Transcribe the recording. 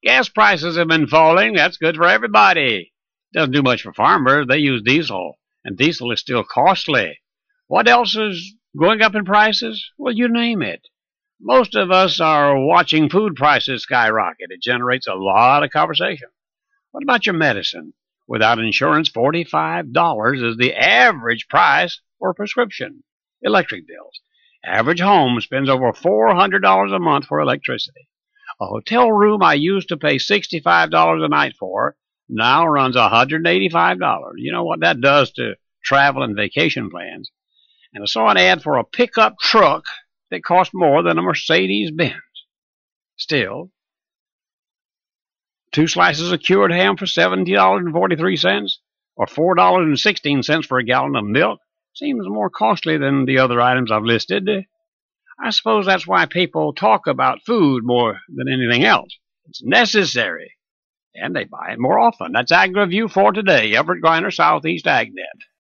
Gas prices have been falling. That's good for everybody. Doesn't do much for farmers. They use diesel, and diesel is still costly. What else is going up in prices? Well, you name it. Most of us are watching food prices skyrocket. It generates a lot of conversation. What about your medicine? Without insurance, $45 is the average price for a prescription. Electric bills. Average home spends over $400 a month for electricity. A hotel room I used to pay $65 a night for now runs $185. You know what that does to travel and vacation plans. And I saw an ad for a pickup truck that cost more than a Mercedes-Benz. Still, 2 slices of cured ham for $70.43 or $4.16 for a gallon of milk seems more costly than the other items I've listed. I suppose that's why people talk about food more than anything else. It's necessary, and they buy it more often. That's AgriView for today. Everett Griner, Southeast AgNet.